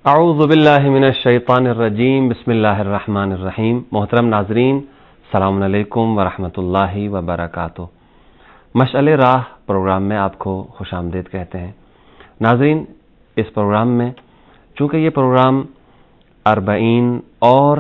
اعوذ باللہ من الشیطان الرجیم، بسم اللہ الرحمن الرحیم۔ محترم ناظرین، السلام علیکم ورحمۃ اللہ وبرکاتہ۔ مشعل راہ پروگرام میں آپ کو خوش آمدید کہتے ہیں۔ ناظرین، اس پروگرام میں چونکہ یہ پروگرام اربعین اور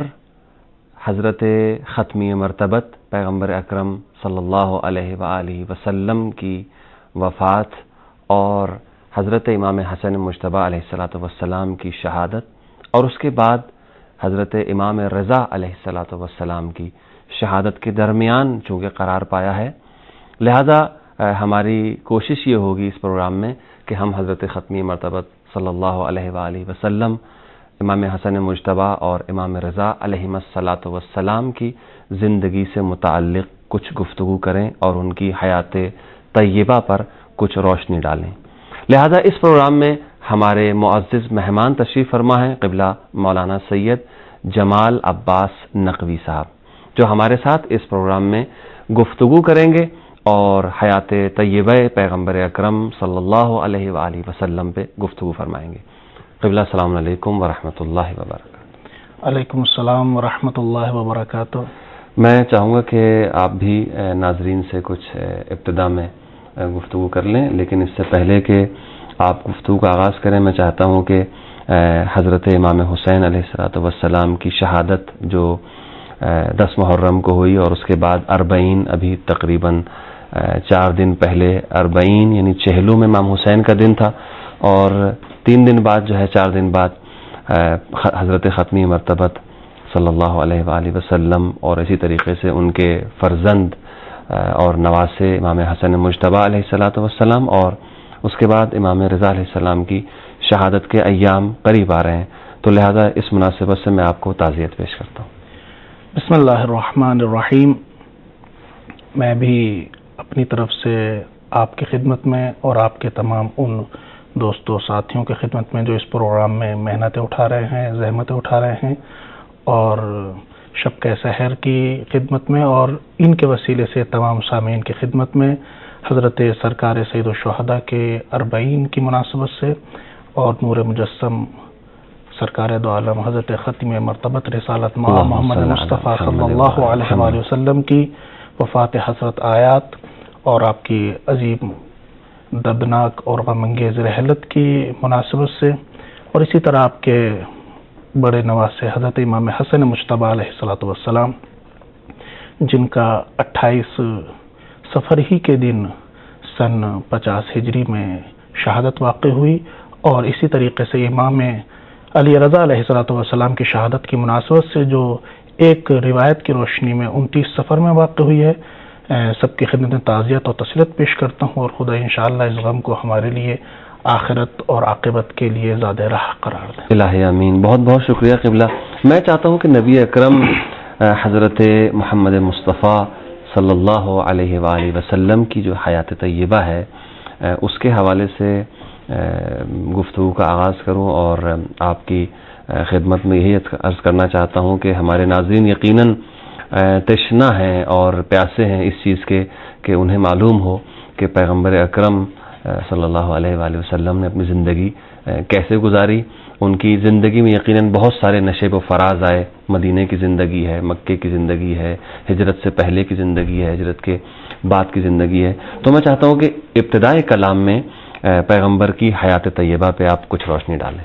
حضرت ختمی مرتبت پیغمبر اکرم صلی اللہ علیہ وآلہ وسلم کی وفات اور حضرت امام حسن مجتبی علیہ الصلاۃ والسلام کی شہادت اور اس کے بعد حضرت امام رضا علیہ الصلاۃ والسلام کی شہادت کے درمیان چونکہ قرار پایا ہے، لہذا ہماری کوشش یہ ہوگی اس پروگرام میں کہ ہم حضرت ختمی مرتبت صلی اللہ علیہ وآلہ وسلم، امام حسن مجتبی اور امام رضا علیہ الصلاۃ والسلام کی زندگی سے متعلق کچھ گفتگو کریں اور ان کی حیات طیبہ پر کچھ روشنی ڈالیں۔ لہذا اس پروگرام میں ہمارے معزز مہمان تشریف فرما ہیں قبلہ مولانا سید جمال عباس نقوی صاحب، جو ہمارے ساتھ اس پروگرام میں گفتگو کریں گے اور حیات طیبہ پیغمبر اکرم صلی اللہ علیہ وآلہ وسلم پہ گفتگو فرمائیں گے۔ قبلہ السلام علیکم ورحمۃ اللہ وبرکاتہ۔ علیکم السلام ورحمۃ اللہ وبرکاتہ۔ میں چاہوں گا کہ آپ بھی ناظرین سے کچھ ابتدا میں گفتگو کر لیں، لیکن اس سے پہلے کہ آپ گفتگو کا آغاز کریں میں چاہتا ہوں کہ حضرت امام حسین علیہ الصلاۃ والسلام کی شہادت جو 10 محرم کو ہوئی اور اس کے بعد اربعین، ابھی تقریباً 4 دن پہلے اربعین یعنی چہلم امام حسین کا دن تھا، اور 3 دن بعد جو ہے 4 دن بعد حضرت ختمی مرتبت صلی اللہ علیہ وآلہ وسلم اور اسی طریقے سے ان کے فرزند اور نواسے امام حسن مجتبی علیہ الصلاۃ والسلام اور اس کے بعد امام رضا علیہ السلام کی شہادت کے ایام قریب آ رہے ہیں، تو لہذا اس مناسبت سے میں آپ کو تعزیت پیش کرتا ہوں۔ بسم اللہ الرحمن الرحیم۔ میں بھی اپنی طرف سے آپ کی خدمت میں اور آپ کے تمام ان دوستوں ساتھیوں کی خدمت میں جو اس پروگرام میں محنتیں اٹھا رہے ہیں، زحمتیں اٹھا رہے ہیں، اور شب کے سحر کی خدمت میں اور ان کے وسیلے سے تمام سامعین کی خدمت میں حضرت سرکار سید الشہداء کے اربعین کی مناسبت سے اور نور مجسم سرکار دو عالم حضرت ختم مرتبت رسالت محمد مصطفیٰ صلی اللہ علیہ وآلہ وسلم کی وفات حسرت آیات اور آپ کی عظیم دردناک اور غم انگیز رحلت کی مناسبت سے، اور اسی طرح آپ کے بڑے نواسے حضرت امام حسن مجتبی علیہ الصلاۃ والسلام جن کا 28 سفر ہی کے دن سن 50 ہجری میں شہادت واقع ہوئی، اور اسی طریقے سے امام علی رضا علیہ الصلاۃ والسلام کی شہادت کی مناسبت سے جو ایک روایت کی روشنی میں 29 سفر میں واقع ہوئی ہے، سب کی خدمت میں تعزیت اور تسلیت پیش کرتا ہوں، اور خدا انشاءاللہ اس غم کو ہمارے لیے آخرت اور عاقبت کے لیے زیادہ راہ قرار دیں۔ الہی آمین۔ بہت بہت شکریہ قبلہ۔ میں چاہتا ہوں کہ نبی اکرم حضرت محمد مصطفیٰ صلی اللہ علیہ وآلہ وسلم کی جو حیات طیبہ ہے اس کے حوالے سے گفتگو کا آغاز کروں، اور آپ کی خدمت میں یہی عرض کرنا چاہتا ہوں کہ ہمارے ناظرین یقیناً تشنا ہیں اور پیاسے ہیں اس چیز کے کہ انہیں معلوم ہو کہ پیغمبر اکرم صلی اللہ علیہ وآلہ وسلم نے اپنی زندگی کیسے گزاری۔ ان کی زندگی میں یقیناً بہت سارے نشیب و فراز آئے، مدینے کی زندگی ہے، مکے کی زندگی ہے، ہجرت سے پہلے کی زندگی ہے، ہجرت کے بعد کی زندگی ہے، تو میں چاہتا ہوں کہ ابتدائی کلام میں پیغمبر کی حیات طیبہ پہ آپ کچھ روشنی ڈالیں۔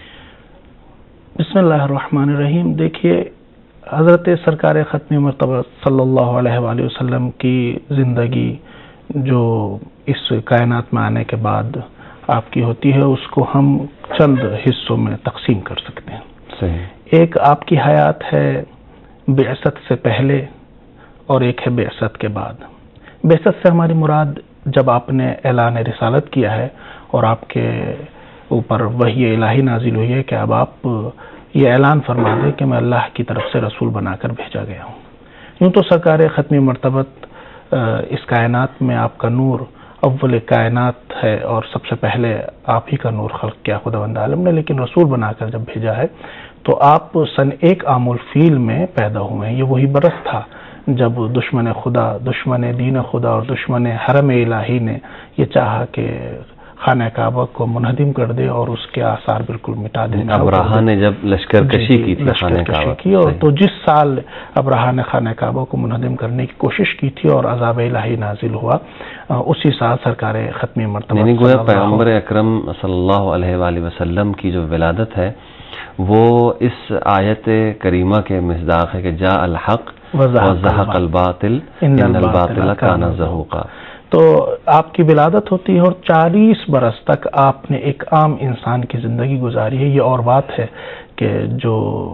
بسم اللہ الرحمن الرحیم۔ دیکھیے، حضرت سرکار ختمی مرتبہ صلی اللہ علیہ وآلہ وسلم کی زندگی جو اس کائنات میں آنے کے بعد آپ کی ہوتی ہے، اس کو ہم چند حصوں میں تقسیم کر سکتے ہیں۔ صحیح۔ ایک آپ کی حیات ہے بعثت سے پہلے اور ایک ہے بعثت کے بعد۔ بعثت سے ہماری مراد جب آپ نے اعلان رسالت کیا ہے اور آپ کے اوپر وحی الہی نازل ہوئی ہے کہ اب آپ یہ اعلان فرما دیں کہ میں اللہ کی طرف سے رسول بنا کر بھیجا گیا ہوں۔ یوں تو سرکار ختمی مرتبت اس کائنات میں آپ کا نور اول کائنات ہے اور سب سے پہلے آپ ہی کا نور خلق کیا خداوند عالم نے، لیکن رسول بنا کر جب بھیجا ہے تو آپ سن 1 عام الفیل میں پیدا ہوئے ہیں۔ یہ وہی برس تھا جب دشمن خدا، دشمن دین خدا اور دشمن حرم الہی نے یہ چاہا کہ خانہ کعبہ کو منہدم کر دے اور اس کے آثار بالکل مٹا دے. ابراہا نے جب لشکر کشی کی تھی خانہ کعبہ کی، اور تو جس سال ابراہا نے خانہ کعبہ کو منہدم کرنے کی کوشش کی تھی اور عذاب الہی نازل ہوا، اسی سال سرکار ختمی مرتبہ یعنی گویا پیغمبر اکرم صلی اللہ علیہ وآلہ وسلم کی جو ولادت ہے وہ اس آیت کریمہ کے مصداق ہے کہ جاء الحق وزهق الباطل ان الباطل کان زہوقا. تو آپ کی ولادت ہوتی ہے اور 40 برس تک آپ نے ایک عام انسان کی زندگی گزاری ہے. یہ اور بات ہے کہ جو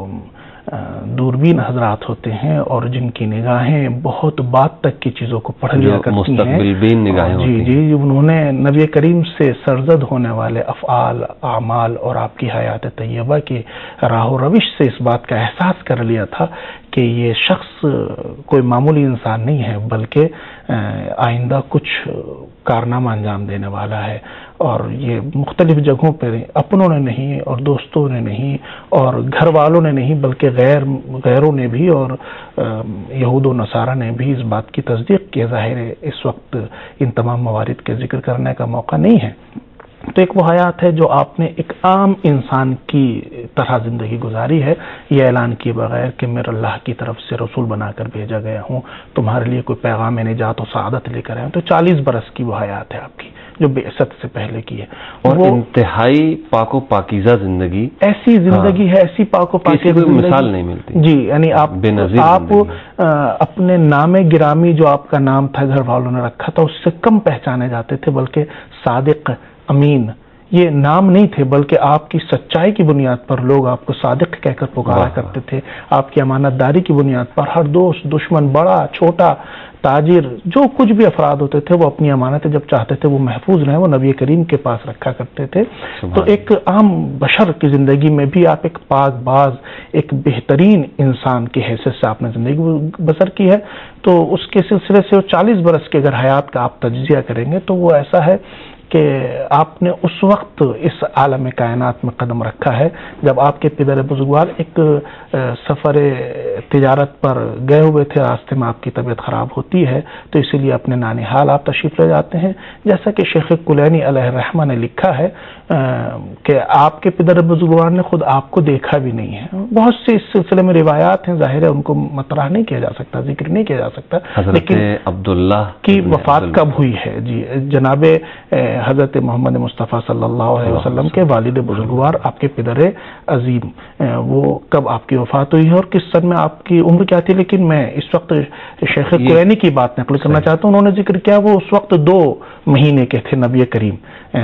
دوربین حضرات ہوتے ہیں اور جن کی نگاہیں بہت بعد تک کی چیزوں کو پڑھ لیا کرتی ہیں، مستقبل بین نگاہیں ہوتی ہیں، جی انہوں نے نبی کریم سے سرزد ہونے والے افعال، اعمال اور آپ کی حیات طیبہ کی راہ و روش سے اس بات کا احساس کر لیا تھا کہ یہ شخص کوئی معمولی انسان نہیں ہے بلکہ آئندہ کچھ کارنامہ انجام دینے والا ہے. اور یہ مختلف جگہوں پہ اپنوں نے نہیں اور دوستوں نے نہیں اور گھر والوں نے نہیں بلکہ غیروں نے بھی اور یہود و نصارہ نے بھی اس بات کی تصدیق کی. ظاہر ہے اس وقت ان تمام موارد کے ذکر کرنے کا موقع نہیں ہے. تو ایک وہ حیات ہے جو آپ نے ایک عام انسان کی طرح زندگی گزاری ہے، یہ اعلان کیے بغیر کہ میں اللہ کی طرف سے رسول بنا کر بھیجا گیا ہوں، تمہارے لیے کوئی پیغام نجات و سعادت لے کر آیا ہوں. تو 40 برس کی وہ حیات ہے آپ کی جو بعثت سے پہلے کی ہے، اور وہ انتہائی پاک و پاکیزہ زندگی، ایسی زندگی ہے، ایسی پاک و پاکیزہ زندگی، مثال نہیں ملتی. جی یعنی آپ اپنے نام گرامی جو آپ کا نام تھا گھر والوں نے رکھا تھا اس سے کم پہچانے جاتے تھے، بلکہ صادق، امین یہ نام نہیں تھے بلکہ آپ کی سچائی کی بنیاد پر لوگ آپ کو صادق کہہ کر پکارا کرتے تھے. آپ کی امانت داری کی بنیاد پر ہر دوست، دشمن، بڑا چھوٹا، تاجر، جو کچھ بھی افراد ہوتے تھے وہ اپنی امانتیں جب چاہتے تھے وہ محفوظ رہیں وہ نبی کریم کے پاس رکھا کرتے تھے. تو ایک عام بشر کی زندگی میں بھی آپ ایک پاک باز، ایک بہترین انسان کی حیثیت سے آپ نے زندگی بسر کی ہے. تو اس کے سلسلے سے 40 برس کے اگر حیات کا آپ تجزیہ کریں گے تو وہ ایسا ہے کہ آپ نے اس وقت اس عالم کائنات میں قدم رکھا ہے جب آپ کے پدر بزرگوار ایک سفر تجارت پر گئے ہوئے تھے. راستے میں آپ کی طبیعت خراب ہوتی ہے تو اسی لیے اپنے نانیحال آپ تشریف لے جاتے ہیں. جیسا کہ شیخ کلینی علیہ الرحمہ نے لکھا ہے کہ آپ کے پدر بزرگوار نے خود آپ کو دیکھا بھی نہیں ہے. بہت سے اس سلسلے میں روایات ہیں، ظاہر ہے ان کو مطرح نہیں کیا جا سکتا، ذکر نہیں کیا جا سکتا. لیکن عبداللہ کی وفات کب ہوئی ہے؟ جی جناب حضرت محمد مصطفیٰ صلی اللہ علیہ وسلم کے والد بزرگوار آپ کے پدر عظیم وہ کب آپ کی وفات ہوئی ہے اور کس سن میں آپ کی عمر کیا تھی. لیکن میں اس وقت شیخ کلینی کی بات نقل کرنا چاہتا ہوں. انہوں نے ذکر کیا وہ اس وقت 2 مہینے کے تھے نبی کریم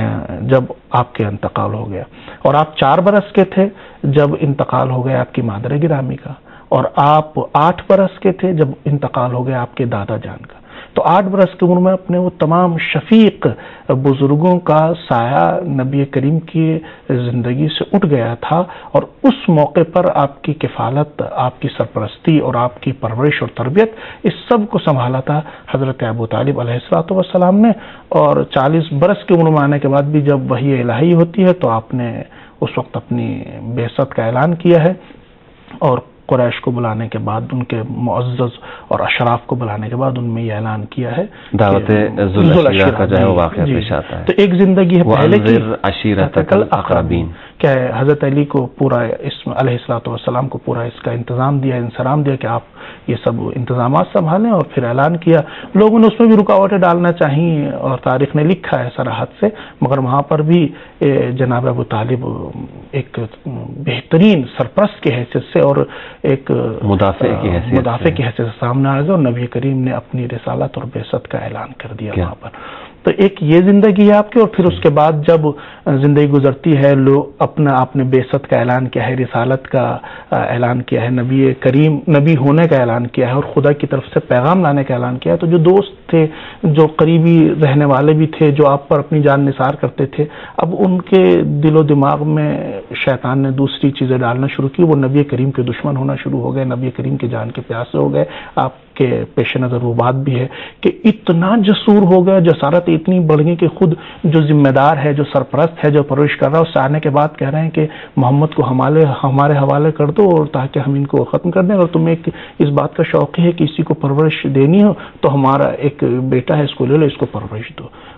جب آپ کے انتقال ہو گیا، اور آپ 4 برس کے تھے جب انتقال ہو گیا آپ کی مادر گرامی کا، اور آپ 8 برس کے تھے جب انتقال ہو گیا آپ کے دادا جان کا. تو 8 برس کی عمر میں اپنے وہ تمام شفیق بزرگوں کا سایہ نبی کریم کی زندگی سے اٹھ گیا تھا، اور اس موقع پر آپ کی کفالت، آپ کی سرپرستی اور آپ کی پرورش اور تربیت اس سب کو سنبھالا تھا حضرت ابو طالب علیہ السلام نے. اور 40 برس کی عمر میں آنے کے بعد بھی جب وحی الہی ہوتی ہے تو آپ نے اس وقت اپنی بعثت کا اعلان کیا ہے، اور قریش کو بلانے کے بعد ان کے معزز اور اشراف کو بلانے کے بعد ان میں یہ اعلان کیا ہے دعوت ذوالعشیرہ کا جو ہے واقعہ پیش آتا ہے. تو ایک زندگی ہے پہلے کی عشیرتک الاقربین کہ حضرت علی کو پورا علیہ الصلوۃ والسلام کو پورا اس کا انتظام دیا، انصرام دیا کہ آپ یہ سب انتظامات سنبھالیں، اور پھر اعلان کیا. لوگوں نے اس میں بھی رکاوٹیں ڈالنا چاہیے اور تاریخ نے لکھا ہے صراحت سے، مگر وہاں پر بھی جناب ابو طالب ایک بہترین سرپرست کی حیثیت سے اور ایک مدافع کی حیثیت سے سامنے آ گئے اور نبی کریم نے اپنی رسالت اور بعثت کا اعلان کر دیا وہاں پر. تو ایک یہ زندگی ہے آپ کی، اور پھر اس کے بعد جب زندگی گزرتی ہے لوگ آپ نے بعثت کا اعلان کیا ہے، رسالت کا اعلان کیا ہے، نبی کریم نبی ہونے کا اعلان کیا ہے اور خدا کی طرف سے پیغام لانے کا اعلان کیا ہے. تو جو دوست تھے، جو قریبی رہنے والے بھی تھے، جو آپ پر اپنی جان نثار کرتے تھے، اب ان کے دل و دماغ میں شیطان نے دوسری چیزیں ڈالنا شروع کی. وہ نبی کریم کے دشمن ہونا شروع ہو گئے، نبی کریم کی جان کے پیاسے ہو گئے. آپ کے پیش نظر وہ بات بھی ہے کہ اتنا جسور ہو گیا، جسارت اتنی بڑھ گئی کہ خود جو ذمہ دار ہے، جو سرپرست ہے، جو پرورش کر رہا ہے، اس سے آنے کے بعد کہہ رہے ہیں کہ محمد کو ہمارے حوالے کر دو اور تاکہ ہم ان کو ختم کر دیں. اگر تمہیں اس بات کا شوق ہے کہ کسی کو پرورش دینی ہو تو ہمارا ایک بیٹا ہے، اس کو لے لو، اس کو پرورش دو.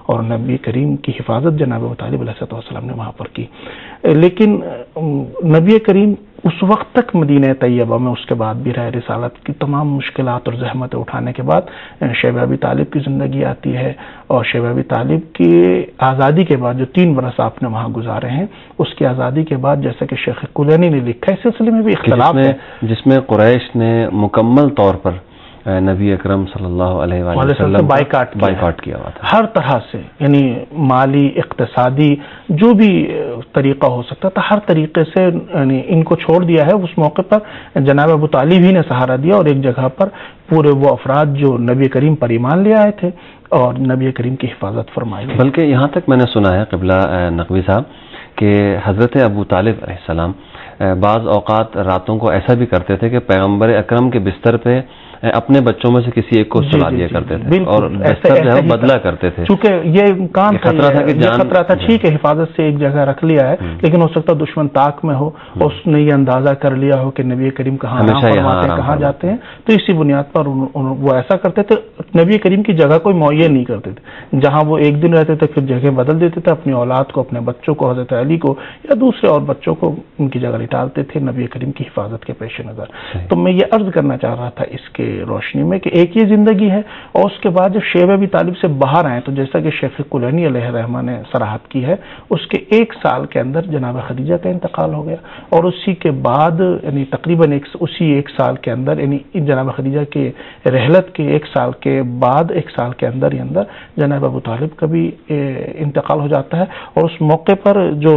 اور نبی کریم کی حفاظت جناب ابو طالب علیہ السلام نے وہاں پر کی. لیکن نبی کریم اس وقت تک مدینہ طیبہ میں اس کے بعد بھی رہے. رسالت کی تمام مشکلات اور زحمتیں اٹھانے کے بعد شیبہ ابی طالب کی زندگی آتی ہے, اور شیبہ ابی طالب کی آزادی کے بعد جو 3 برس آپ نے وہاں گزارے ہیں, اس کی آزادی کے بعد جیسا کہ شیخ کلینی نے لکھا ہے, اس سلسلے میں بھی اختلاف ہے جس میں قریش نے مکمل طور پر نبی اکرم صلی اللہ علیہ وسلم بائیکاٹ کیا ہوا تھا ہر طرح سے, یعنی مالی, اقتصادی, جو بھی طریقہ ہو سکتا تھا, ہر طریقے سے یعنی ان کو چھوڑ دیا ہے. اس موقع پر جناب ابو طالب ہی نے سہارا دیا, اور ایک جگہ پر پورے وہ افراد جو نبی کریم پر ایمان لے آئے تھے اور نبی کریم کی حفاظت فرمائی. بلکہ یہاں تک میں نے سنا ہے قبلہ نقوی صاحب کہ حضرت ابو طالب علیہ السلام بعض اوقات راتوں کو ایسا بھی کرتے تھے کہ پیغمبر اکرم کے بستر پہ اپنے بچوں میں سے کسی ایک کو سلا دیا کرتے تھے, اور بستر جو ہے بدلا کرتے تھے, چونکہ یہ امکان خطرہ تھا کہ خطرہ تھا. ٹھیک ہے, حفاظت سے ایک جگہ رکھ لیا ہے, لیکن ہو سکتا دشمن طاق میں ہو, اس نے یہ اندازہ کر لیا ہو کہ نبی کریم کہاں کہاں جاتے ہیں, تو اسی بنیاد پر وہ ایسا کرتے تھے. نبی کریم کی جگہ کوئی معین نہیں کرتے تھے, جہاں وہ ایک دن رہتے تھے پھر جگہ بدل دیتے تھے, اپنی اولاد کو, اپنے بچوں کو, حضرت علی کو یا دوسرے اور بچوں کو ان کی جگہ نکالتے تھے نبی کریم کی حفاظت کے پیش نظر. تو میں یہ عرض کرنا چاہ رہا تھا اس کے روشنی میں کہ ایک یہ زندگی ہے, اور اس کے بعد جب شیبہ ابی طالب سے باہر آئے تو جیسا کہ شیخ کلینی علیہ الرحمہ نے صراحت کی ہے, اس کے 1 سال کے اندر جناب خدیجہ کا انتقال ہو گیا, اور اسی کے بعد یعنی تقریباً اسی 1 سال کے اندر, یعنی جناب خدیجہ کے رحلت کے 1 سال کے بعد 1 سال کے اندر ہی اندر جناب ابو طالب کا بھی انتقال ہو جاتا ہے. اور اس موقع پر جو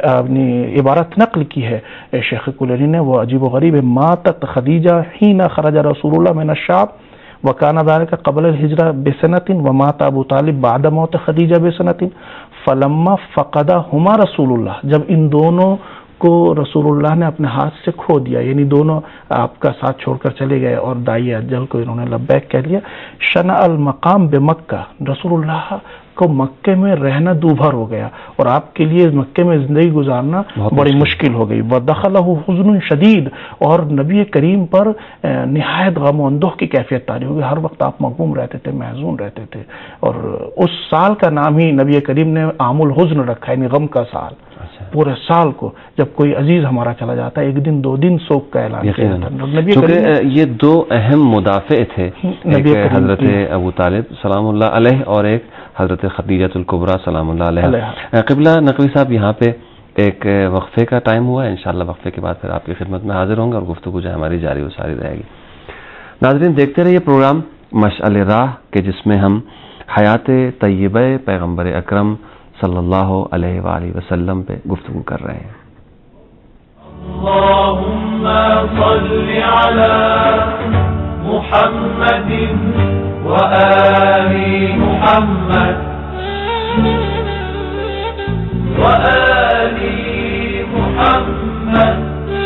عبارت نقل کی ہے شیخ کلینی نے وہ عجیب و غریب ہے. ماتت خدیجہ حین خرج رسول اللہ من الشام وکان ذلك قبل الہجرہ بسنۃ ومات ابو طالب بعد موت خدیجہ بسنۃ فلما فقدہما رسول اللہ, جب ان دونوں کو رسول اللہ نے اپنے ہاتھ سے کھو دیا, یعنی دونوں آپ کا ساتھ چھوڑ کر چلے گئے اور دائی اجل کو انہوں نے لبیک کہہ لیا. شنع المقام بمکہ, رسول اللہ کو مکے میں رہنا دوبھر ہو گیا, اور آپ کے لیے مکے میں زندگی گزارنا بڑی مشکل ہو گئی. وَدَخَلَهُ حُزْنٌ شدید, اور نبی کریم پر نہایت غم و اندوہ کی کیفیت طاری ہو گئی. ہر وقت آپ مغموم رہتے تھے, محزون رہتے تھے, اور اس سال کا نام ہی نبی کریم نے عام الحزن رکھا, یعنی غم کا سال. پورے سال کو جب کوئی عزیز ہمارا چلا جاتا ہے 1 دن 2 دن سوگ کا اعلان کیا جاتا ہے. کیونکہ یہ 2 اہم مدافع تھے, ایک حضرت ابو طالب سلام اللہ علیہ اور ایک حضرت خدیجہ الکبریٰ سلام اللہ علیہ. قبلہ نقوی صاحب یہاں پہ ایک وقفے کا ٹائم ہوا ہے, انشاءاللہ وقفے کے بعد پھر آپ کی خدمت میں حاضر ہوں گے اور گفتگو جو ہماری جاری و ساری رہے گی. ناظرین دیکھتے رہیے پروگرام مشعل راہ کے جس میں ہم حیات طیبہ پیغمبر اکرم صلی اللہ علیہ وآلہ وسلم پہ گفتگو کر رہے ہیں. اللہم صل علی محمد وآل محمد وآل محمد.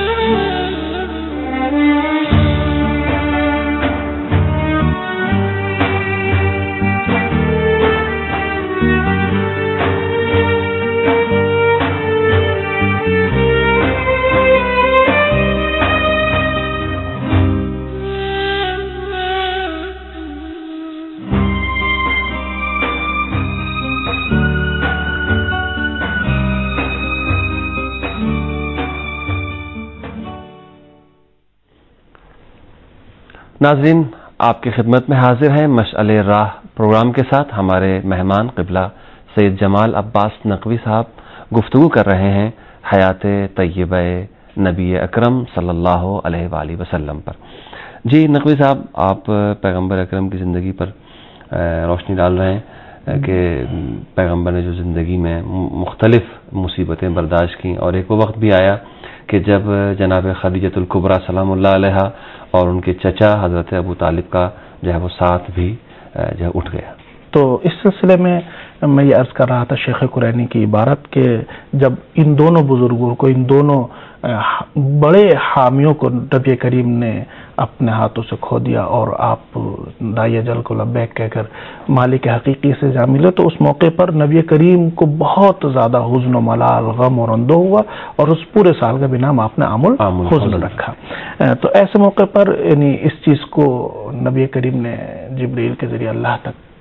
ناظرین آپ کی خدمت میں حاضر ہیں مشعل راہ پروگرام کے ساتھ. ہمارے مہمان قبلہ سید جمال عباس نقوی صاحب گفتگو کر رہے ہیں حیات طیبہ نبی اکرم صلی اللہ علیہ وآلہ وسلم پر. جی نقوی صاحب, آپ پیغمبر اکرم کی زندگی پر روشنی ڈال رہے ہیں کہ پیغمبر نے جو زندگی میں مختلف مصیبتیں برداشت کیں, اور ایک وہ وقت بھی آیا کہ جب جناب خدیجہ الکبریٰ سلام اللہ علیہ اور ان کے چچا حضرت ابو طالب کا جو ہے وہ ساتھ بھی جو ہے اٹھ گیا. تو اس سلسلے میں یہ عرض کر رہا تھا شیخ قرینی کی عبارت کہ جب ان دونوں بزرگوں کو, ان دونوں بڑے حامیوں کو نبی کریم نے اپنے ہاتھوں سے کھو دیا اور آپ دائی اجل کو لبیک کہہ کر مالک حقیقی سے جا ملے, تو اس موقع پر نبی کریم کو بہت زیادہ حزن و ملال, غم اور اندوہ ہوا, اور اس پورے سال کا بھی نام آپ نے عام الحزن رکھا. تو ایسے موقع پر یعنی اس چیز کو نبی کریم نے جبریل کے ذریعے اللہ تک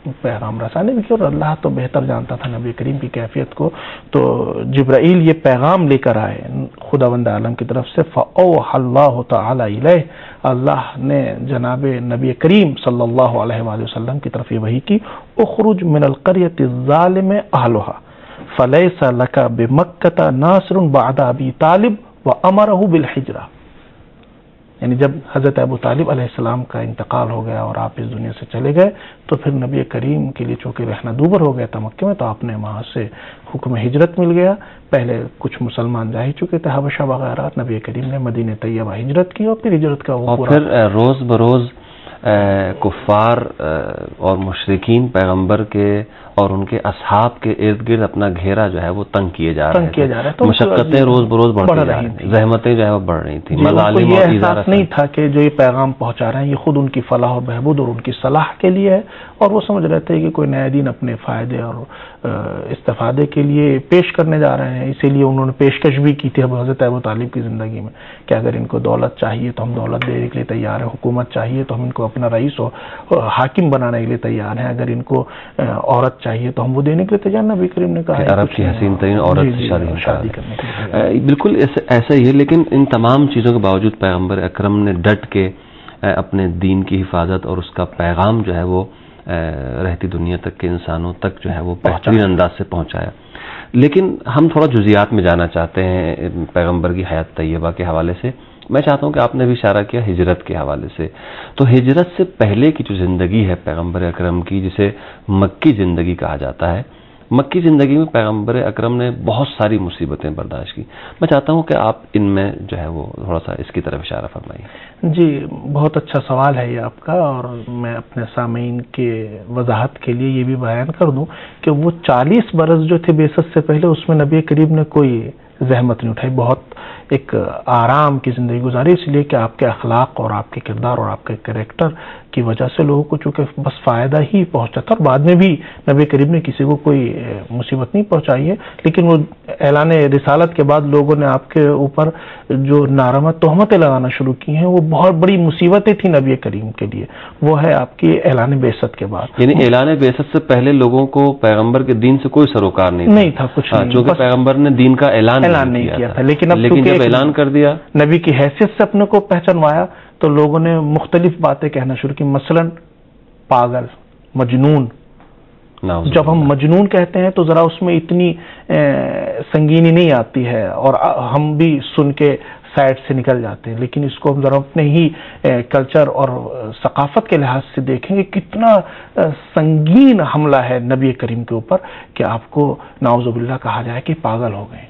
پیغام رسانے بھی کیا، اور اللہ تو بہتر جانتا تھا نبی کریم کی کیفیت کو. تو جبرائیل یہ پیغام لے کر آئے خداوند عالم کی طرف سے، فَأَوْحَى اللَّهُ تَعَالَى إِلَيْهِ، اللہ نے جناب نبی کریم صلی اللہ علیہ وآلہ وسلم کی طرف یہ وحی کی، اخرج من القریۃ الظالم اہلھا فلیس لک بمکۃ ناصر بعد ابی طالب وامرہ بالحجرہ. یعنی جب حضرت ابو طالب علیہ السلام کا انتقال ہو گیا اور آپ اس دنیا سے چلے گئے تو پھر نبی کریم کے لیے چونکہ رہنا دوبر ہو گیا تھا مکے میں، تو آپ نے وہاں سے حکم ہجرت مل گیا. پہلے کچھ مسلمان جا ہی چکے تھے حبشہ وغیرہ، نبی کریم نے مدینہ طیبہ ہجرت کی اور پھر ہجرت کا وہ اور پھر روز بروز کفار اور مشرکین پیغمبر کے اور ان کے اصحاب کے ارد گرد اپنا گھیرا جو ہے وہ تنگ کیے جا رہے تھے، مشقتیں روز بروز بڑھتی جا رہی تھیں، زحمتیں جو ہے وہ بڑھ رہی تھیں، مظالم یہ احساس نہیں تھا کہ جو یہ پیغام پہنچا رہے ہیں یہ خود ان کی فلاح و بہبود اور ان کی صلاح کے لیے ہے، اور وہ سمجھ رہے تھے کہ کوئی نیا دین اپنے فائدے اور استفادے کے لیے پیش کرنے جا رہے ہیں. اسی لیے انہوں نے پیشکش بھی کی تھی حضرت ابو طالب کی زندگی میں کہ اگر ان کو دولت چاہیے تو ہم دولت دینے کے لیے تیار ہیں، حکومت چاہیے تو ہم ان کو اپنا رئیس اور حاکم بنانے کے لیے تیار ہیں، اگر ان کو عورت چاہیے تو ہم وہ دینے کے لیے تیار. نبی کریم نے کہا عرب کی حسین ترین عورت سے شادی کرنے کے لیے. بالکل ایسا ہی ہے، لیکن ان تمام چیزوں کے باوجود پیغمبر اکرم نے ڈٹ کے اپنے دین کی حفاظت اور اس کا پیغام جو ہے وہ رہتی دنیا تک کے انسانوں تک جو ہے وہ بہترین انداز سے پہنچایا. لیکن ہم تھوڑا جزیات میں جانا چاہتے ہیں پیغمبر کی حیات طیبہ کے حوالے سے. میں چاہتا ہوں کہ آپ نے بھی اشارہ کیا ہجرت کے حوالے سے، تو ہجرت سے پہلے کی جو زندگی ہے پیغمبر اکرم کی، جسے مکی زندگی کہا جاتا ہے، مکی زندگی میں پیغمبر اکرم نے بہت ساری مصیبتیں برداشت کی. میں چاہتا ہوں کہ آپ ان میں جو ہے وہ تھوڑا سا اس کی طرف اشارہ فرمائیے. جی بہت اچھا سوال ہے یہ آپ کا، اور میں اپنے سامعین کے وضاحت کے لیے یہ بھی بیان کر دوں کہ وہ 40 برس جو تھے بعثت سے پہلے، اس میں نبی کریم نے کوئی زحمت نہیں اٹھائی، بہت ایک آرام کی زندگی گزاری، اس لیے کہ آپ کے اخلاق اور آپ کے کردار اور آپ کے کریکٹر کی وجہ سے لوگوں کو چونکہ بس فائدہ ہی پہنچتا تھا. اور بعد میں بھی نبی کریم نے کسی کو کوئی مصیبت نہیں پہنچائی ہے، لیکن وہ اعلان رسالت کے بعد لوگوں نے آپ کے اوپر جو ناروا تہمتیں لگانا شروع کی ہیں وہ بہت بڑی مصیبتیں تھیں نبی کریم کے لیے. وہ ہے آپ کی اعلان بعثت کے بعد. یعنی اعلان بعثت سے پہلے لوگوں کو پیغمبر کے دین سے کوئی سروکار نہیں تھا کچھ نہیں، چونکہ پیغمبر نے دین کا اعلان نہیں کیا تھا. لیکن جب اعلان کر دیا، نبی کی حیثیت سے اپنے کو پہچانوایا، تو لوگوں نے مختلف باتیں کہنا شروع کی، مثلا پاگل، مجنون. جب ہم مجنون کہتے ہیں تو ذرا اس میں اتنی سنگینی نہیں آتی ہے اور ہم بھی سن کے سائڈ سے نکل جاتے ہیں، لیکن اس کو ہم ذرا اپنے ہی کلچر اور ثقافت کے لحاظ سے دیکھیں گے کتنا سنگین حملہ ہے نبی کریم کے اوپر کہ آپ کو نعوذ باللہ کہا جائے کہ پاگل ہو گئے.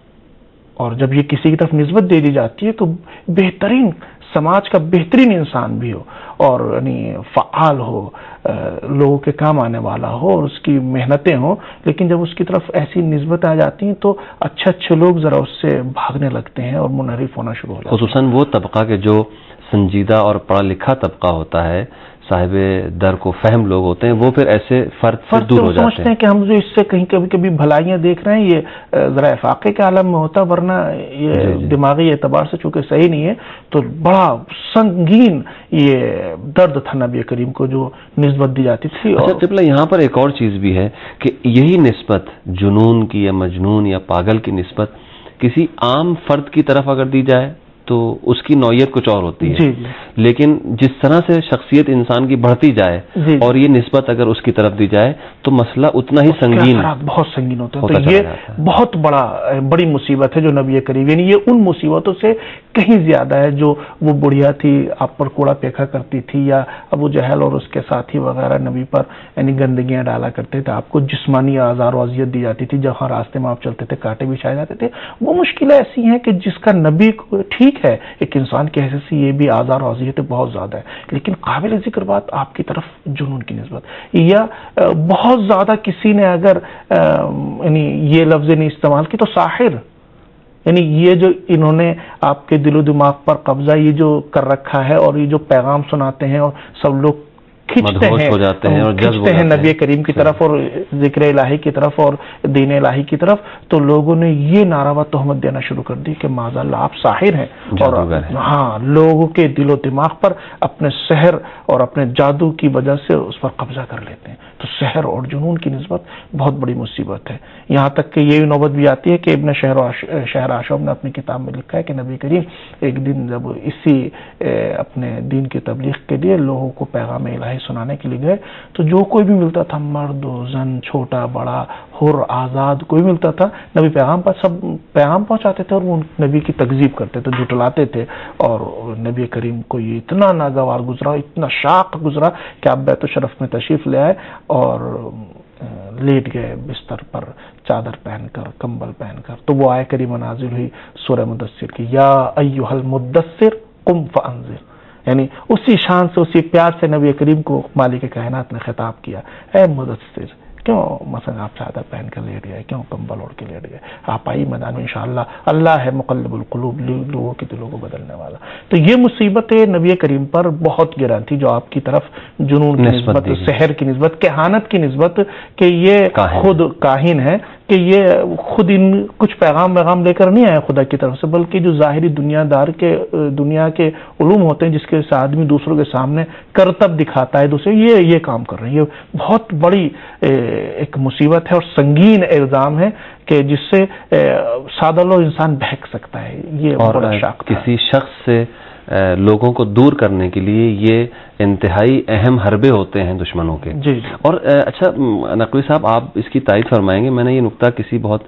اور جب یہ کسی کی طرف نسبت دے دی جاتی ہے تو بہترین سماج کا بہترین انسان بھی ہو اور یعنی فعال ہو، لوگوں کے کام آنے والا ہو اور اس کی محنتیں ہوں، لیکن جب اس کی طرف ایسی نسبت آ جاتی ہیں تو اچھے لوگ ذرا اس سے بھاگنے لگتے ہیں اور منحرف ہونا شروع ہو جاتے ہیں. خصوصاً وہ طبقہ کے جو سنجیدہ اور پڑھا لکھا طبقہ ہوتا ہے، صاحب در کو فہم لوگ ہوتے ہیں، وہ پھر ایسے فرد سے دور ہو جاتے ہیں کہ ہم جو اس سے کہیں کبھی بھلائیاں دیکھ رہے ہیں یہ ذرا افاقے کے عالم میں ہوتا، ورنہ یہ دماغی اعتبار سے چونکہ صحیح نہیں ہے. تو بڑا سنگین یہ درد تھا نبی کریم کو جو نسبت دی جاتی تھی. اچھا یہاں پر ایک اور چیز بھی ہے کہ یہی نسبت جنون کی یا مجنون یا پاگل کی نسبت کسی عام فرد کی طرف اگر دی جائے تو اس کی نوعیت کچھ اور ہوتی ہے. لیکن جس طرح سے شخصیت انسان کی بڑھتی جائے اور یہ نسبت اگر اس کی طرف دی جائے تو مسئلہ اتنا ہی سنگین، بہت سنگین ہوتا ہے. تو یہ بہت بڑی مصیبت ہے جو نبی کریم، یعنی یہ ان مصیبتوں سے کہیں زیادہ ہے جو وہ بڑھیا تھی آپ پر کوڑا پھینکا کرتی تھی، یا ابو جہل اور اس کے ساتھی وغیرہ نبی پر یعنی گندگیاں ڈالا کرتے تھے، آپ کو جسمانی آزار و اذیت دی جاتی تھی، جہاں راستے میں آپ چلتے تھے کانٹے بچھائے جاتے تھے. وہ مشکلیں ایسی ہیں کہ جس کا نبی کو ٹھیک ہے ایک انسان کی حیثیت سے یہ بھی آزار و اذیتیں بہت زیادہ ہے، لیکن قابل ذکر بات آپ کی طرف جنون کی نسبت، یا بہت زیادہ کسی نے اگر یعنی یہ لفظ نہیں استعمال کی تو ساحر، یعنی یہ جو انہوں نے آپ کے دل و دماغ پر قبضہ یہ جو کر رکھا ہے اور یہ جو پیغام سناتے ہیں اور سب لوگ کھنچتے ہو جاتے ہیں اور جذب کھنچتے ہیں نبی کریم کی طرف اور ذکر الہی کی طرف اور دین الہی کی طرف، تو لوگوں نے یہ نعرہ و تہمت دینا شروع کر دی کہ معاذ اللہ آپ ساحر ہیں، اور ہاں لوگوں کے دل و دماغ پر اپنے سحر اور اپنے جادو کی وجہ سے اس پر قبضہ کر لیتے ہیں۔ تو سحر اور جنون کی نسبت بہت بڑی مصیبت ہے، یہاں تک کہ یہ نوبت بھی آتی ہے کہ ابن شہر آشوب نے اپنی کتاب میں لکھا ہے کہ نبی کریم ایک دن جب اسی اپنے دین کی تبلیغ کے لیے لوگوں کو پیغام الہی سنانے کے لیے گئے، تو جو کوئی بھی ملتا تھا، مرد و زن، چھوٹا بڑا، حر آزاد، کوئی ملتا تھا، نبی پیغام پر سب پیغام پہنچاتے تھے اور وہ نبی کی تکذیب کرتے تھے، جھٹلاتے تھے، اور نبی کریم کو یہ اتنا ناگوار گزرا، اتنا شاق گزرا کہ آپ بیت الشرف میں تشریف لے آئے اور لیٹ گئے بستر پر چادر پہن کر، کمبل پہن کر۔ تو وہ آیت کریمہ نازل ہوئی سورہ مدثر کی، یا ایھا المدثر قم فانذر، یعنی اسی شان سے، اسی پیار سے نبی کریم کو مالک کائنات نے خطاب کیا، اے مدثر، کیوں مثلا آپ چادر پہن کر لیٹ گئے، کیوں کمبل اوڑھ کے لیٹ گئے؟ آپ آئی میدان میں، انشاءاللہ اللہ ہے مقلب القلوب، لوگوں کے دلوں کو بدلنے والا۔ تو یہ مصیبت نبی کریم پر بہت گران تھی، جو آپ کی طرف جنون کی نسبت، سحر کی نسبت، کہانت کی نسبت، کہ یہ خود کاہن ہے، کہ یہ خود ان کچھ پیغام لے کر نہیں آئے خدا کی طرف سے، بلکہ جو ظاہری دنیا کے علوم ہوتے ہیں، جس کے سے آدمی دوسروں کے سامنے کرتب دکھاتا ہے دوسرے، یہ کام کر رہے ہیں۔ یہ بہت بڑی ایک مصیبت ہے اور سنگین الزام ہے کہ جس سے سادہ لو انسان بہک سکتا ہے۔ یہ بڑا شاق کسی شخص سے لوگوں کو دور کرنے کے لیے یہ انتہائی اہم حربے ہوتے ہیں دشمنوں کے۔ جی اور اچھا نقوی صاحب، آپ اس کی تائید فرمائیں گے، میں نے یہ نقطہ کسی بہت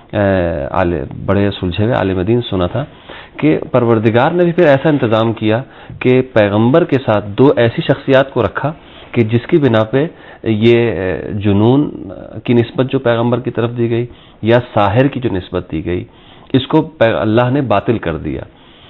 بڑے سلجھے ہوئے عالم دین سنا تھا کہ پروردگار نے بھی پھر ایسا انتظام کیا کہ پیغمبر کے ساتھ دو ایسی شخصیات کو رکھا کہ جس کی بنا پہ یہ جنون کی نسبت جو پیغمبر کی طرف دی گئی یا ساحر کی جو نسبت دی گئی، اس کو اللہ نے باطل کر دیا۔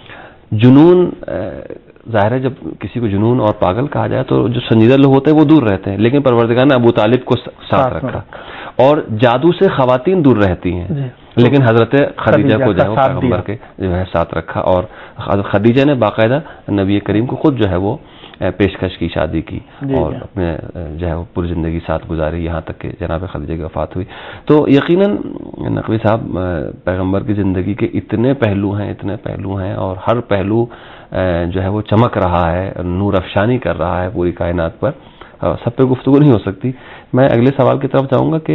جنون ظاہر ہے جب کسی کو جنون اور پاگل کہا جائے تو جو سنجیدہ لوگ ہوتے ہیں وہ دور رہتے ہیں، لیکن پروردگار نے ابو طالب کو ساتھ رکھا، اور جادو سے خواتین دور رہتی ہیں، لیکن حضرت خدیجہ کو جو ہے پیغمبر کے جو ہے ساتھ رکھا، اور خدیجہ نے باقاعدہ نبی کریم کو خود جو ہے وہ پیشکش کی، شادی کی، اور اپنے جو ہے وہ پوری زندگی ساتھ گزاری، یہاں تک کہ جناب خدیجہ کی وفات ہوئی۔ تو یقیناً نقوی صاحب، پیغمبر کی زندگی کے اتنے پہلو ہیں اور ہر پہلو جو ہے وہ چمک رہا ہے، نور افشانی کر رہا ہے پوری کائنات پر، سب پہ گفتگو نہیں ہو سکتی۔ میں اگلے سوال کی طرف جاؤں گا کہ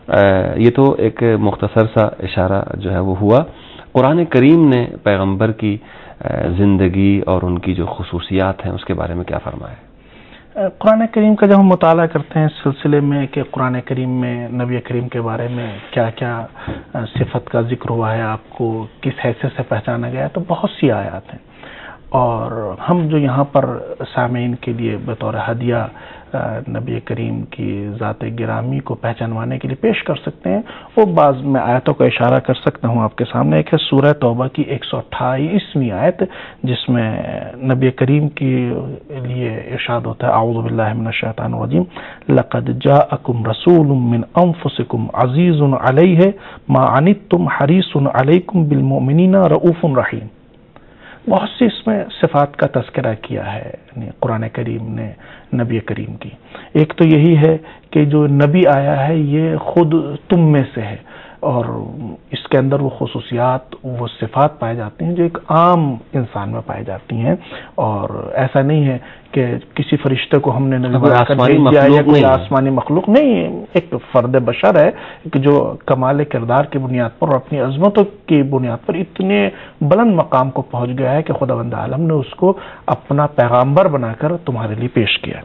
یہ تو ایک مختصر سا اشارہ جو ہے وہ ہوا، قرآن کریم نے پیغمبر کی زندگی اور ان کی جو خصوصیات ہیں اس کے بارے میں کیا فرمایا؟ قرآن کریم کا جب ہم مطالعہ کرتے ہیں اس سلسلے میں کہ قرآن کریم میں نبی کریم کے بارے میں کیا کیا صفت کا ذکر ہوا ہے، آپ کو کس حیثیت سے پہچانا گیا ہے، تو بہت سی آیات ہیں، اور ہم جو یہاں پر سامعین کے لیے بطور ہدیہ نبی کریم کی ذات گرامی کو پہچانوانے کے لیے پیش کر سکتے ہیں، وہ بعض میں آیتوں کا اشارہ کر سکتا ہوں آپ کے سامنے۔ ایک ہے سورہ توبہ کی 128ویں آیت، جس میں نبی کریم کے لیے ارشاد ہوتا ہے، اعوذ باللہ من الشیطان الرجیم، لقد جاءکم رسول من انفسکم عزیز علیہ ما عنتم حریص علیکم بالمؤمنین رؤوف رحیم۔ بہت سی اس میں صفات کا تذکرہ کیا ہے قرآن کریم نے نبی کریم کی۔ ایک تو یہی ہے کہ جو نبی آیا ہے یہ خود تم میں سے ہے، اور اس کے اندر وہ خصوصیات، وہ صفات پائے جاتی ہیں جو ایک عام انسان میں پائی جاتی ہیں، اور ایسا نہیں ہے کہ کسی فرشتے کو ہم نے نبی بنا کر بھیج دیا یا کوئی آسمانی مخلوق نہیں، ایک فرد بشر ہے کہ جو کمال کردار کی بنیاد پر اور اپنی عظمتوں کی بنیاد پر اتنے بلند مقام کو پہنچ گیا ہے کہ خداوند عالم نے اس کو اپنا پیغمبر بنا کر تمہارے لیے پیش کیا۔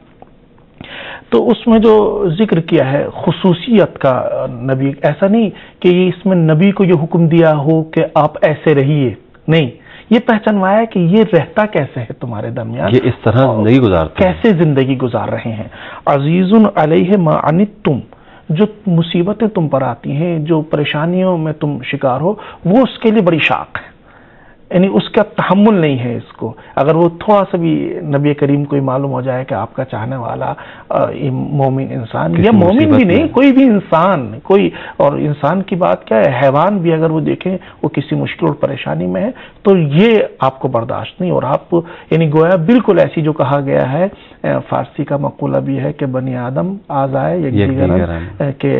تو اس میں جو ذکر کیا ہے خصوصیت کا، نبی ایسا نہیں کہ یہ اس میں نبی کو یہ حکم دیا ہو کہ آپ ایسے رہیے، نہیں، یہ پہچانوایا کہ یہ رہتا کیسے ہے تمہارے درمیان، یہ اس طرح زندگی گزارتے ہیں، کیسے زندگی گزار رہے ہیں۔ عزیز علیہ ما عنتم، جو مصیبتیں تم پر آتی ہیں، جو پریشانیوں میں تم شکار ہو، وہ اس کے لیے بڑی شاق ہے۔ یعنی اس کا تحمل نہیں ہے اس کو. اگر وہ تھوڑا سا بھی نبی کریم کو معلوم ہو جائے کہ آپ کا چاہنے والا مومن انسان یا مومن بھی نہیں کوئی بھی انسان کوئی، اور انسان کی بات کیا ہے، حیوان بھی اگر وہ دیکھیں وہ کسی مشکل اور پریشانی میں ہے تو یہ آپ کو برداشت نہیں. اور آپ یعنی گویا بالکل ایسی جو کہا گیا ہے، فارسی کا مقولہ بھی ہے کہ بنی آدم آزائے یک دیگران، کہ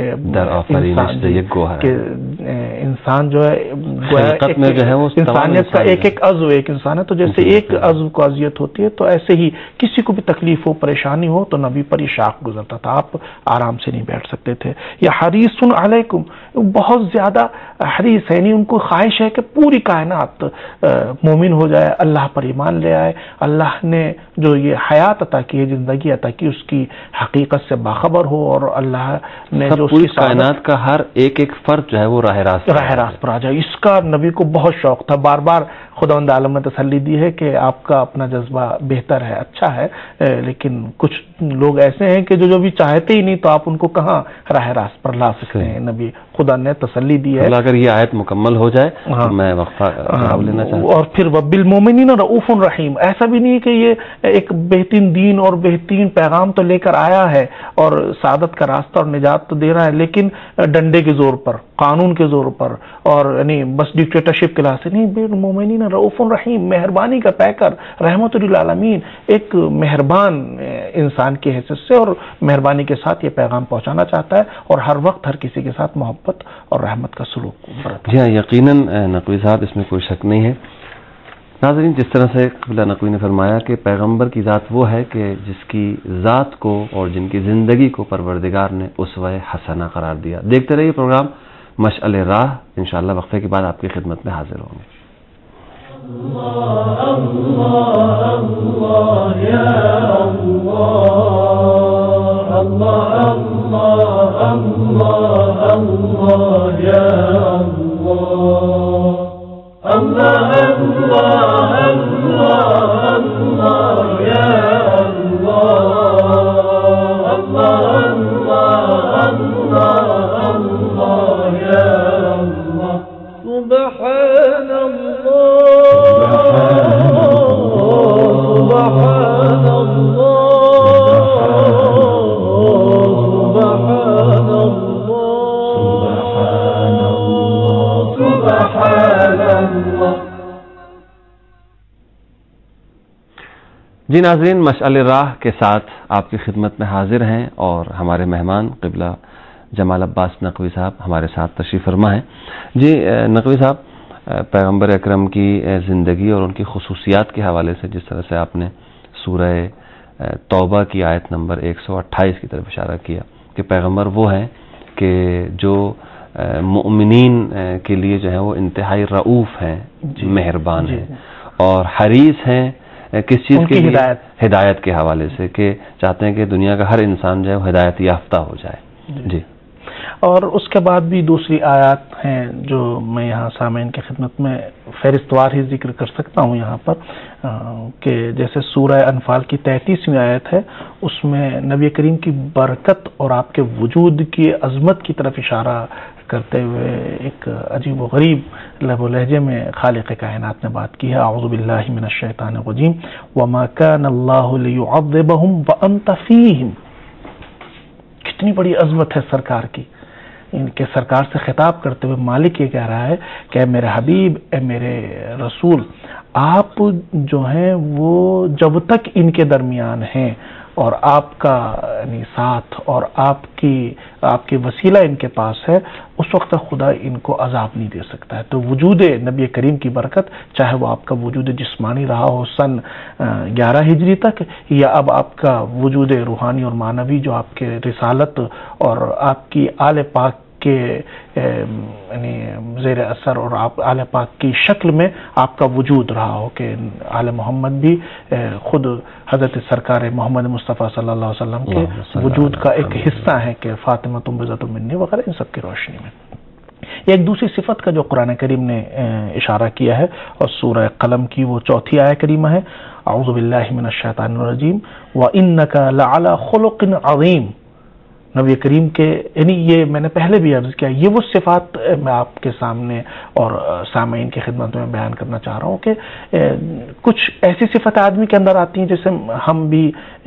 انسان جو ہے انسانیت کا ایک ایک عضو ایک انسان ہے، تو جیسے ایک عضو کو اذیت ہوتی ہے تو ایسے ہی کسی کو بھی تکلیف ہو پریشانی ہو تو نبی پر یہ شاق گزرتا تھا، آپ آرام سے نہیں بیٹھ سکتے تھے. یا حریص علیکم، بہت زیادہ حریص ہے، یعنی ان کو خواہش ہے کہ پوری کائنات مومن ہو جائے، اللہ پر ایمان لے آئے. اللہ نے جو یہ حیات عطا کی ہے، زندگی عطا کی، اس کی حقیقت سے باخبر ہو، اور اللہ نے جو پوری کائنات کا ہر ایک ایک فرد جو ہے وہ راہ راست پر آ جائے. اس کا نبی کو بہت شوق تھا. بار بار خداوند عالم نے تسلی دی ہے کہ آپ کا اپنا جذبہ بہتر ہے، اچھا ہے، لیکن کچھ لوگ ایسے ہیں کہ جو بھی چاہتے ہی نہیں تو آپ ان کو کہاں راہ راست پر لا سکتے ہیں. نبی خدا نے تسلی دی ہے. اگر یہ آیت مکمل ہو جائے تو میں وقفہ لینا چاہتا ہوں. اور پھر وبالمؤمنین رؤوف رحیم، ایسا بھی نہیں کہ یہ ایک بہترین دین اور بہترین پیغام تو لے کر آیا ہے اور سعادت کا راستہ اور نجات تو دے رہا ہے، لیکن ڈنڈے کے زور پر، قانون کے زور پر، اور یعنی بس ڈکٹیٹرشپ کے لحاظ سے نہیں. بالمؤمنین رؤوف رحیم، مہربانی کا پیکر، رحمت للعالمین، ایک مہربان انسان کی حیثیت سے اور مہربانی کے ساتھ یہ پیغام پہنچانا چاہتا ہے، اور ہر وقت ہر کسی کے ساتھ محبت اور رحمت کا سلوک برتتا ہے. جی ہاں، یقیناً نقوی صاحب، اس میں کوئی شک نہیں ہے. ناظرین، جس طرح سے قبلہ نقوی نے فرمایا کہ پیغمبر کی ذات وہ ہے کہ جس کی ذات کو اور جن کی زندگی کو پروردگار نے اسوہ حسنہ قرار دیا. دیکھتے رہیے پروگرام مشعل راہ. انشاءاللہ وقفے کے بعد آپ کی خدمت میں حاضر ہوں گے. اللہ اللہ یا اللہ اللہ اللہ اللہ یا اللہ اللہ اللہ اللہ یا اللہ اللہ اللہ اللہ یا اللہ. سبحان جی ناظرین، مشعل راہ کے ساتھ آپ کی خدمت میں حاضر ہیں اور ہمارے مہمان قبلہ جمال عباس نقوی صاحب ہمارے ساتھ تشریف فرما ہیں. جی نقوی صاحب، پیغمبر اکرم کی زندگی اور ان کی خصوصیات کے حوالے سے جس طرح سے آپ نے سورہ توبہ کی آیت نمبر 128 کی طرف اشارہ کیا کہ پیغمبر وہ ہیں کہ جو مؤمنین کے لیے جو ہے وہ انتہائی رؤوف ہیں، مہربان ہیں، اور حریص ہیں کس چیز کی ہدایت کے حوالے سے، کہ چاہتے ہیں کہ دنیا کا ہر انسان جو ہے وہ ہدایت یافتہ ہو جائے. جی. اور اس کے بعد بھی دوسری آیات ہیں جو میں یہاں سامعین کی خدمت میں فہرست وار ہی ذکر کر سکتا ہوں یہاں پر، کہ جیسے سورہ انفال کی 33ویں آیت ہے، اس میں نبی کریم کی برکت اور آپ کے وجود کی عظمت کی طرف اشارہ کرتے ہوئے ایک عجیب و غریب لب و لہجے میں خالق کائنات نے بات کی ہے. اعوذ باللہ من الشیطان الرجیم وما كان اللہ لیعذبہم وانت فیہم. کتنی بڑی عظمت ہے سرکار کی، ان کے سرکار سے خطاب کرتے ہوئے مالک یہ کہہ رہا ہے کہ اے میرے حبیب، اے میرے رسول، آپ جو ہیں وہ جب تک ان کے درمیان ہیں اور آپ کا یعنی ساتھ اور آپ کی وسیلہ ان کے پاس ہے، اس وقت تک خدا ان کو عذاب نہیں دے سکتا ہے. تو وجود نبی کریم کی برکت، چاہے وہ آپ کا وجود جسمانی رہا ہو سن 11 ہجری تک، یا اب آپ کا وجود روحانی اور معنوی جو آپ کے رسالت اور آپ کی آل پاک کے یعنی زیر اثر اور آپ آل پاک کی شکل میں آپ کا وجود رہا ہو، کہ آل محمد بھی خود حضرت سرکار محمد مصطفیٰ صلی اللہ علیہ وسلم کے وجود کا ایک حصہ ہے، کہ فاطمہ تم بذات منی وغیرہ، ان سب کی روشنی میں. ایک دوسری صفت کا جو قرآن کریم نے اشارہ کیا ہے اور سورہ قلم کی وہ 4 آیہ کریمہ ہے، اعوذ باللہ من الشیطان الرجیم وَإِنَّكَ لَعَلَى خُلُقٍ عَظِيمٍ. نبی کریم کے یعنی یہ میں نے پہلے بھی عرض کیا، یہ وہ صفات میں آپ کے سامنے اور سامعین کی خدمت میں بیان کرنا چاہ رہا ہوں کہ کچھ ایسی صفت آدمی کے اندر آتی ہیں جیسے ہم بھی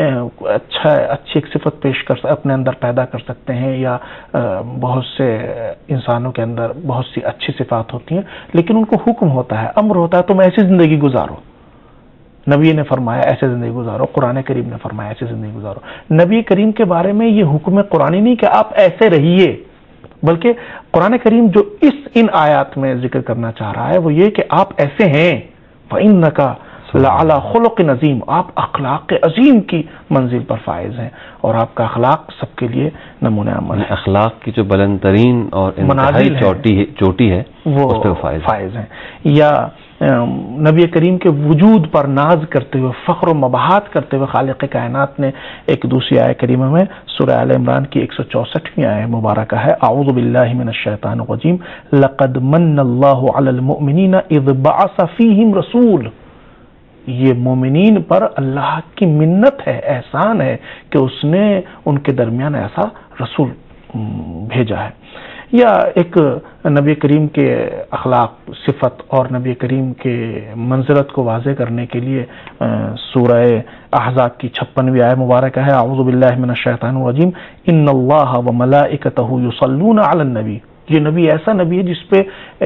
اچھی ایک صفت پیش کر اپنے اندر پیدا کر سکتے ہیں، یا بہت سے انسانوں کے اندر بہت سی اچھی صفات ہوتی ہیں، لیکن ان کو حکم ہوتا ہے، امر ہوتا ہے تم ایسی زندگی گزارو. نبی نے فرمایا ایسے زندگی گزارو، قرآن کریم نے فرمایا ایسے زندگی گزارو. نبی کریم کے بارے میں یہ حکم قرآنی نہیں کہ آپ ایسے رہیے، بلکہ قرآن کریم جو ان آیات میں ذکر کرنا چاہ رہا ہے وہ یہ کہ آپ ایسے ہیں، فَإِنَّكَ لَعَلَىٰ خُلُقٍ عَظِيمٍ، آپ اخلاق عظیم کی منزل پر فائز ہیں، اور آپ کا اخلاق سب کے لیے نمونہ عمل ہے. اخلاق کی جو بلند ترین اور انتہائی چوٹی ہے وہ اس پہ فائز ہیں. یا نبی کریم کے وجود پر ناز کرتے ہوئے، فخر و مباحات کرتے ہوئے خالق کائنات نے ایک دوسری آیت کریمہ میں سورہ آل عمران کی 164ویں آیت مبارکہ ہے، اعوذ باللہ من الشیطان الرجیم لقد من اللہ علی المؤمنین اذ بعث فیہم رسول. یہ مومنین پر اللہ کی منت ہے، احسان ہے کہ اس نے ان کے درمیان ایسا رسول بھیجا ہے. یا ایک نبی کریم کے اخلاق، صفت اور نبی کریم کے منزلت کو واضح کرنے کے لیے سورہ احزاب کی 56ویں آیت مبارکہ ہے، اعوذ باللہ من الشیطان الرجیم ان اللہ وملائکتہ یصلون علی النبی. یہ نبی ایسا نبی ہے جس پہ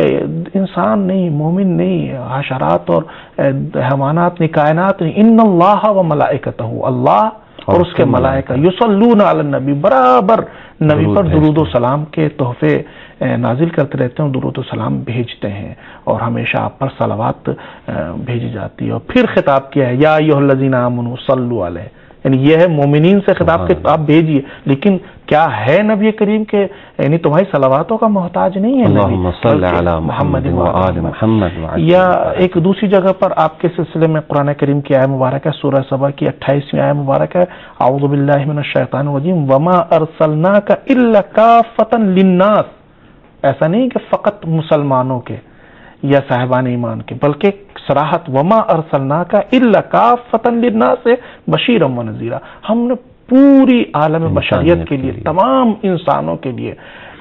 انسان نہیں، مومن نہیں، حشرات اور حیوانات نہیں، کائنات نہیں، ان اللہ وملائکتہ، اللہ اور اس کے ملائکہ، یصلون علی النبی، برابر نبی پر درود و سلام کے تحفے نازل کرتے رہتے ہیں، درود و سلام بھیجتے ہیں، اور ہمیشہ آپ پر صلوات بھیجی جاتی ہے. اور پھر خطاب کیا ہے، یا ایھا الذین آمنوا صلوا علیہ، یعنی یہ ہے مومنین سے خطاب کہ آپ بھیجیے. لیکن کیا ہے نبی کریم کے یعنی تمہاری صلواتوں کا محتاج نہیں ہے اللہم صل علی محمد وآل محمد. یا ایک دوسری جگہ پر آپ کے سلسلے میں قرآن کریم کی آیت مبارک ہے، سورہ سبا کی 28ویں آیت مبارک ہے، اعوذ باللہ من الشیطان الرجیم وما ارسلناک الا کافۃ للناس. ایسا نہیں کہ فقط مسلمانوں کے یا صاحبان ایمان کے، بلکہ صراحت وما ارسلناک الا کافۃ للناس بشیرا ونذیرا. ہم نے پوری عالم بشریت کے لیے، تمام انسانوں کے لیے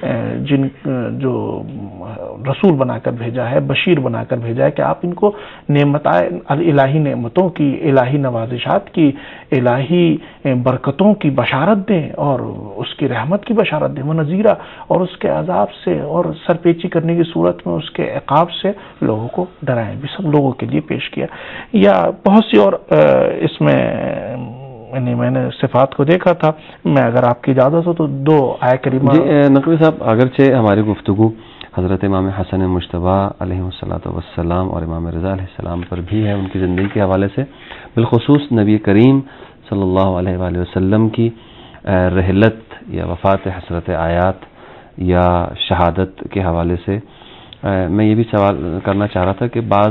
جو رسول بنا کر بھیجا ہے، بشیر بنا کر بھیجا ہے کہ آپ ان کو الہی نعمتوں کی، الہی نوازشات کی، الہی برکتوں کی بشارت دیں، اور اس کی رحمت کی بشارت دیں، ونذیرا، اور اس کے عذاب سے اور سرپیچی کرنے کی صورت میں اس کے عقاب سے لوگوں کو ڈرائیں بھی، سب لوگوں کے لیے پیش کیا. یا بہت سی اور اس میں میں نے صفات کو دیکھا تھا. میں اگر آپ کی اجازت ہو تو دو آیت کریمہ. جی نقوی صاحب، اگرچہ ہماری گفتگو حضرت امام حسن مجتبی علیہ السلام اور امام رضا علیہ السلام پر بھی ہے، ان کی زندگی کے حوالے سے، بالخصوص نبی کریم صلی اللہ علیہ وآلہ وسلم کی رحلت یا وفات حسرت آیات یا شہادت کے حوالے سے میں یہ بھی سوال کرنا چاہ رہا تھا کہ بعض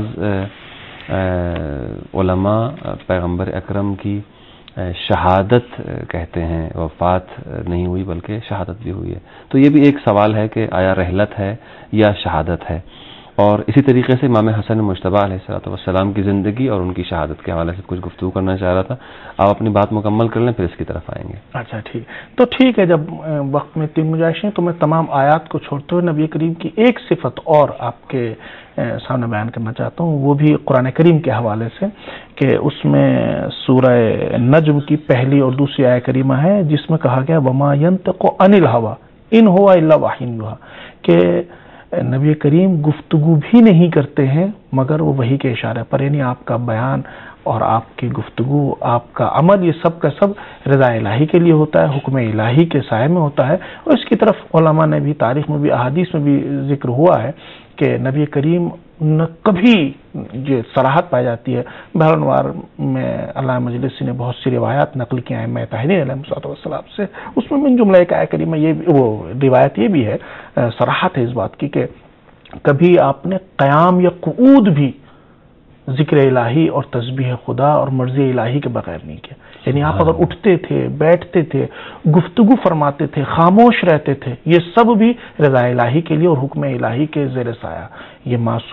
علماء پیغمبر اکرم کی شہادت کہتے ہیں، وفات نہیں ہوئی بلکہ شہادت بھی ہوئی ہے. تو یہ بھی ایک سوال ہے کہ آیا رحلت ہے یا شہادت ہے. اور اسی طریقے سے امام حسن مجتبی علیہ السلام کی زندگی اور ان کی شہادت کے حوالے سے کچھ گفتگو کرنا چاہ رہا تھا. آپ اپنی بات مکمل کر لیں پھر اس کی طرف آئیں گے. اچھا ٹھیک ہے. جب وقت میں تین گنجائشیں تو میں تمام آیات کو چھوڑتے ہوئے نبی کریم کی ایک صفت اور آپ کے سامنے بیان کرنا چاہتا ہوں، وہ بھی قرآن کریم کے حوالے سے، کہ اس میں سورہ نجم کی پہلی اور دوسری آیت کریمہ ہے جس میں کہا گیا وما ينطق عن الهوى ان هو الا وحی یوحی، کہ نبی کریم گفتگو بھی نہیں کرتے ہیں مگر وہ وحی کے اشارے پر، یعنی آپ کا بیان اور آپ کی گفتگو، آپ کا عمل، یہ سب کا سب رضا الہی کے لیے ہوتا ہے، حکم الہی کے سائے میں ہوتا ہے. اور اس کی طرف علماء نے بھی، تاریخ میں بھی، احادیث میں بھی ذکر ہوا ہے کہ نبی کریم نہ کبھی یہ صراحت پائی جاتی ہے. بہرانوار میں علامہ مجلسی نے بہت سی روایات نقل کی ہیں ائمہ طاہرین علیہ السلام سے، اس میں من جملہ ایک آیت کریمہ یہ وہ روایت یہ بھی ہے، صراحت ہے اس بات کی کہ کبھی آپ نے قیام یا قعود بھی ذکر الہی اور تسبیح خدا اور مرضی الہی کے بغیر نہیں کیا. یعنی آپ اگر اٹھتے تھے، بیٹھتے تھے، گفتگو فرماتے تھے، خاموش رہتے تھے، یہ سب بھی رضا الہی کے لیے اور حکم الہی کے زیر سایہ. یہ معصوم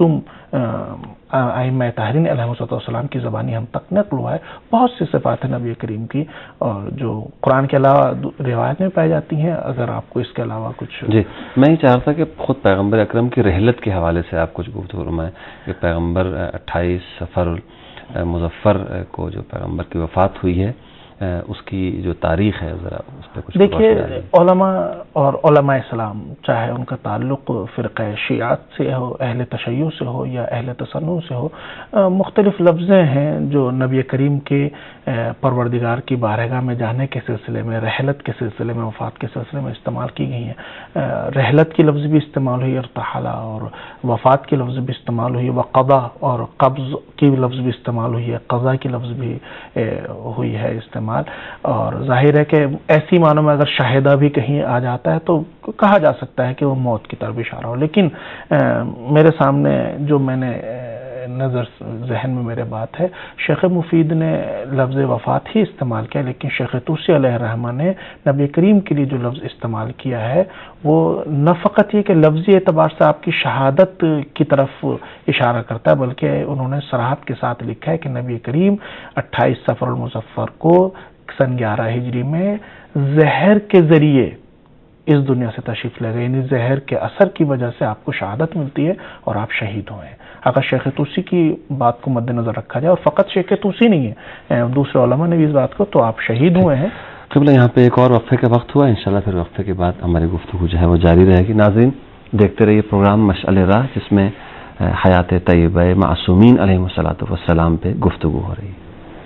आइम्मा ताहरीन अलैहिस्सलाम की ज़बानी हम तक नक़ल हुआ है, बहुत सी सिफ़ात हैं नबी करीम की और जो कुरान के अलावा रिवायत में पाई जाती हैं। अगर आपको इसके अलावा कुछ। जी, मैं ये चाह रहा था कि खुद पैगम्बर अकरम की रहलत के हवाले से आप कुछ गुफ्तगू फरमाएं कि पैगम्बर 28 सफ़र मुज़फ़्फ़र को जो पैगम्बर की वफ़ात हुई है उसकी जो तारीख़ है ज़रा उस पर कुछ। देखिए, उलमा और उलमा इस्लाम चाहे उनका ताल्लुक़ फ़िरक़ा शियात से हो, अहले तशय्युअ से हो या अहले तसन्नुअ से हो, मुख्तलिफ़ लफ्ज़ें हैं जो नबी करीम के परवरदिगार की बारगाह में जाने के सिलसिले में, रहलत के सिलसिले में, वफ़ात के सिलसिले में इस्तेमाल की गई हैं। रहलत की लफ्ज़ भी इस्तेमाल हुई और तहाला, और वफ़ात की लफ्ज़ भी इस्तेमाल हुई, व क़ज़ा और क़ब्ज़ की लफ्ज़ भी इस्तेमाल हुई है, क़ज़ा की लफ्ज़ भी हुई है इस्तेमाल। और जाहिर है कि ऐसी मानों में अगर शाहिदा भी कहीं आ जाता है तो कहा जा सकता है कि वो मौत की तरफ इशारा हो। लेकिन मेरे सामने जो मैंने नज़र जहन में मेरे बात है, शेख मुफीद ने लफ्ज़ वफ़ात ही इस्तेमाल किया, लेकिन शेख तूसी अलैहिर्रहमान ने नबी करीम के लिए जो लफ्ज़ इस्तेमाल किया है वो न फ़क़त ये कि लफ्ज़ी एतबार से आपकी शहादत की तरफ इशारा करता है, बल्कि उन्होंने सराहत के साथ लिखा है कि नबी करीम 28 सफ़र मुज़फ़्फ़र को सन 11 हिजरी में जहर के ज़रिए इस दुनिया से तशरीफ़ ले गए, यानी जहर के असर की वजह से आपको शहादत मिलती है और आप शहीद हुए हैं। अगर शेख तूसी की बात को मद्देनज़र रखा जाए, और फ़कत शेख तूसी नहीं है, दूसरे उलमा ने भी इस बात को, तो आप शहीद हुए हैं। क़िबला यहाँ पे एक और वक्फे का वक्त हुआ, इंशाल्लाह फिर वक्फे के बाद हमारी गुफ्तगू जो है वो जारी रहेगी। नाज़रीन, देखते रहिए प्रोग्राम मशअल राह, जिसमें हयात तय्यबा मासूमीन अलैहिमुस्सलातु वस्सलाम पे गुफ्तगू हो रही है।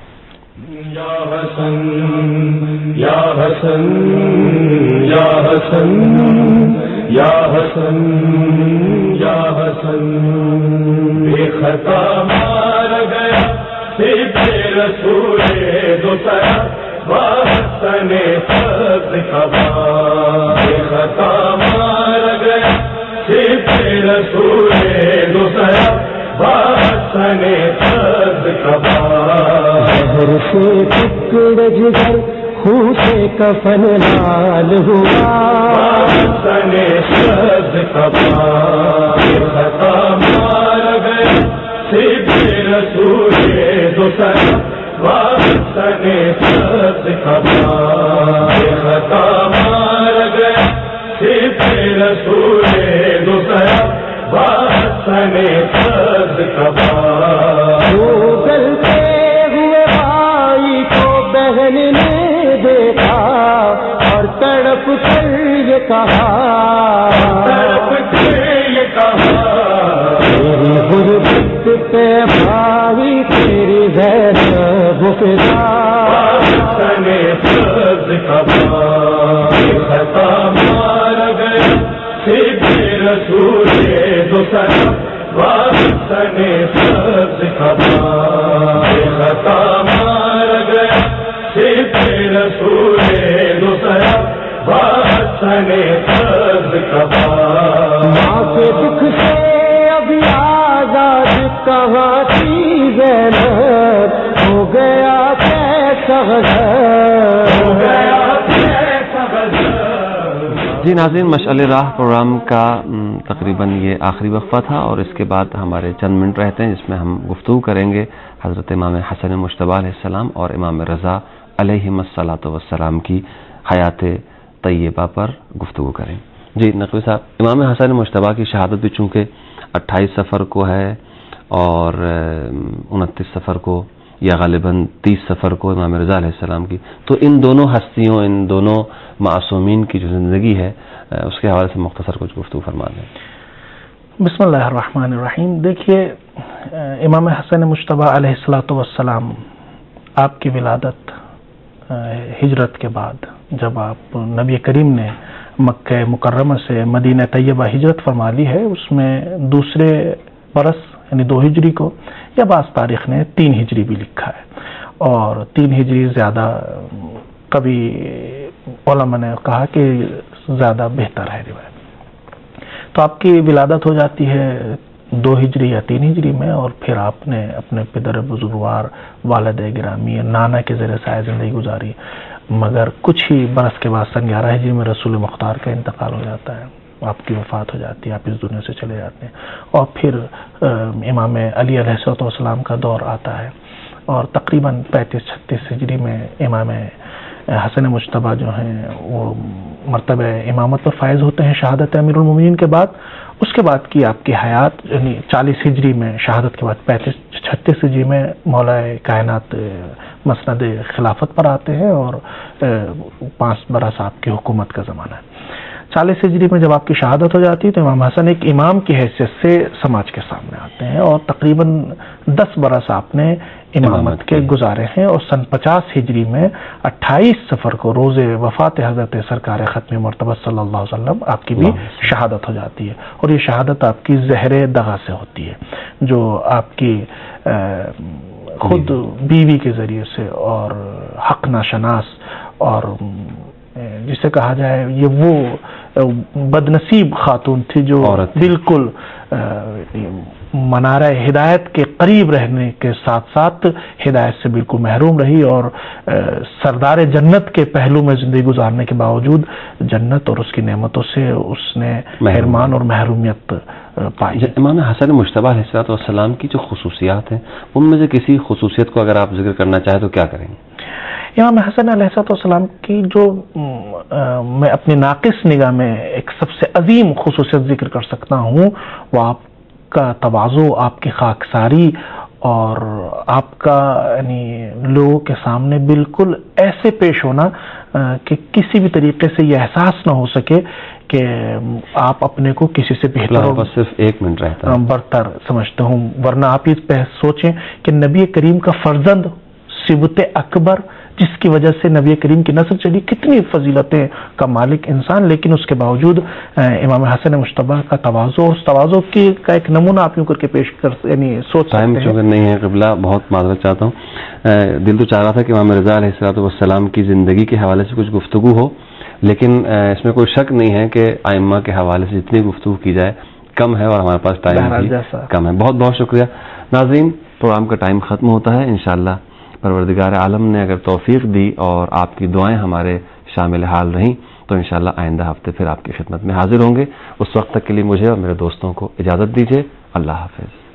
या हसन या हसन या हसन या हसन या हसन, बेखता मार गया सिपे रसूले दो सरा वासने फर्ज कबा, बेखता मार गया सिपे रसूले दो सरा वासने फर्ज कबा, जहर से टुकड़े जिगर खून से कफन लाल हुआ, वासने फर्ज कबा, बेखता मार गया सिपे रसूले दो सरा वासने फर्ज कबा, बेखता मार गया सिपे रसूले दो सरा वासने फर्ज कबा, गलते हुए भाई को बहन ने देखा और तड़प कर ये कहा, तड़प के ये कहा, तेरी गुर्बत पे भाई तेरी ज़ैनब फिदा, वासने फर्ज कबा, बेखता मार गया सिपे रसूले दो सरा वासने फर्ज कबा, बेखता मार गया सिपे रसूले दो सरा वासने फर्ज कबा, माँ के दुख से अभी आजाद कहाँ थी ज़ैनब, हो गया कैसा गज़ब, हो गया कैसा गज़ब। जी नाज़रीन, मशअल राह प्रोग्राम का तकरीबन ये आखिरी वक्फा था और इसके बाद हमारे चंद मिनट रहते हैं जिसमें हम गुफ्तगू करेंगे हज़रत इमाम हसन मुज्तबा अलैहिस्सलाम और इमाम रज़ा अलैहिमुस्सलातु वस्सलाम की हयात तय्यबा पर गुफ्तगू करें। जी नक़वी साहब, इमाम हसन मुज्तबा की शहादत भी चूँकि 28 सफ़र को है और 29 सफ़र को या ग़ालिबन 30 सफ़र को इमाम रज़ा अलैहिस्सलाम की, तो इन दोनों हस्तियों, इन दोनों मासूमीन की जो ज़िंदगी है उसके हवाले से मुख्तसर कुछ गुफ्तगू फरमा दें। बिस्मिल्लाहिर्रहमानिर्रहीम। देखिए, इमाम हसन मुज्तबा अलैहिस्सलातु वस्सलाम आपकी विलादत हिजरत के बाद, जब आप नबी करीम ने मक्का मुकर्रमा से मदीना तैयबा हिजरत फरमा ली है, उसमें दूसरे बरस यानी 2 हिजरी को, या बाज़ तारीख ने 3 हिजरी भी लिखा है, और 3 हिजरी ज़्यादा, कभी उलमा ने कहा कि ज़्यादा बेहतर है रिवायत। तो आपकी विलादत हो जाती है 2 हिजरी या 3 हिजरी में, और फिर आपने अपने पिदर बुजुर्गवार वालिद गिरामी नाना के ज़रिए साया ज़िंदगी गुजारी, मगर कुछ ही बरस के बाद सन 11 हिजरी में रसूल मुख्तार का इंतकाल हो जाता है। آپ کی وفات ہو جاتی ہے، آپ اس دنیا سے چلے جاتے ہیں، اور پھر امام علی علیہ السلام کا دور آتا ہے، اور تقریباً 35-36 ہجری میں امام حسن مجتبیٰ جو ہیں وہ مرتبہ امامت پر فائز ہوتے ہیں شہادت امیر المومنین کے بعد۔ اس کے بعد کی آپ کی حیات یعنی 40 ہجری میں شہادت کے بعد 35-36 ہجری میں مولا کائنات مسند خلافت پر آتے ہیں، اور 5 برس آپ کی حکومت کا زمانہ ہے۔ 40 ہجری میں جب آپ کی شہادت ہو جاتی ہے تو امام حسن ایک امام کی حیثیت سے سماج کے سامنے آتے ہیں، اور تقریباً 10 برس آپ نے امامت کے گزارے ہیں، اور سن 50 ہجری میں 28 صفر کو روز وفات حضرت سرکار ختم مرتبہ صلی اللہ علیہ وسلم آپ کی بھی شہادت ہو جاتی ہے، اور یہ شہادت آپ کی زہر دغا سے ہوتی ہے، جو آپ کی خود بیوی کے ذریعے سے اور حق ناشناس اور جسے کہا جائے یہ وہ بدنصیب خاتون تھی جو بالکل منارہ ہدایت کے قریب رہنے کے ساتھ ساتھ ہدایت سے بالکل محروم رہی، اور سردار جنت کے پہلو میں زندگی گزارنے کے باوجود جنت اور اس کی نعمتوں سے اس نے حرمان اور محرومیت پائی۔ امام حسن مجتبیٰ علیہ السلام کی جو خصوصیات ہیں ان میں سے کسی خصوصیت کو اگر آپ ذکر کرنا چاہیں تو کیا کریں گے؟ امام حسن علیہ السلام کی جو میں اپنی ناقص نگاہ میں ایک سب سے عظیم خصوصیت ذکر کر سکتا ہوں، وہ آپ کا تواضع، آپ کی خاکساری، اور آپ کا یعنی لوگوں کے سامنے بالکل ایسے پیش ہونا کہ کسی بھی طریقے سے یہ احساس نہ ہو سکے کہ آپ اپنے کو کسی سے بہتر صرف 1 منٹ رہتا برتر سمجھتے ہوں، ورنہ آپ یہ سوچیں کہ نبی کریم کا فرزند صبت اکبر جس کی وجہ سے نبی کریم کی نسل چلی، کتنی فضیلتیں کا مالک انسان، لیکن اس کے باوجود امام حسن مجتبیٰ کا تواضع، اس تواضع کی کا ایک نمونہ آپ یوں کر کے پیش کر یعنی سوچ سکتے ہیں۔ چونکہ نہیں ہے قبلہ، بہت معذرت چاہتا ہوں، دل تو چاہ رہا تھا کہ امام رضا علیہ السلام کی زندگی کے حوالے سے کچھ گفتگو ہو، لیکن اس میں کوئی شک نہیں ہے کہ ائمہ کے حوالے سے جتنی گفتگو کی جائے کم ہے، اور ہمارے پاس ٹائم بھی کم ہے۔ بہت بہت شکریہ ناظرین، پروگرام کا ٹائم ختم ہوتا ہے، انشاءاللہ پروردگار عالم نے اگر توفیق دی اور آپ کی دعائیں ہمارے شامل حال رہیں تو انشاءاللہ آئندہ ہفتے پھر آپ کی خدمت میں حاضر ہوں گے۔ اس وقت تک کے لیے مجھے اور میرے دوستوں کو اجازت دیجیے۔ اللہ حافظ۔